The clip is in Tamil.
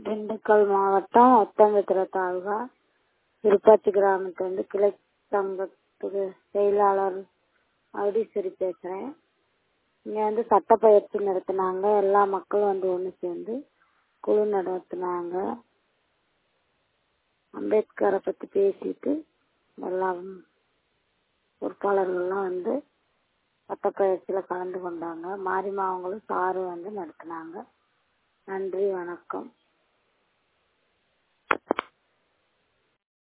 திண்டுக்கல் மாவட்டம் ஒட்டன்சத்திர தாலுகா திருப்பாச்சி கிராமத்துலேருந்து கிளை சங்கத்துக்கு செயலாளர் அவுடீஸ்வரி பேசுகிறேன். இங்கே வந்து சட்டப்பயிற்சி நடத்தினாங்க. எல்லா மக்களும் வந்து ஒன்று சேர்ந்து குழு நடத்தினாங்க. அம்பேத்கரை பற்றி பேசிட்டு எல்லா பொறுப்பாளர்கள்லாம் வந்து சட்டப்பயிற்சியில் கலந்து கொண்டாங்க. மாரியம்மா அவங்களும் சாரும் வந்து நடத்தினாங்க. நன்றி, வணக்கம்.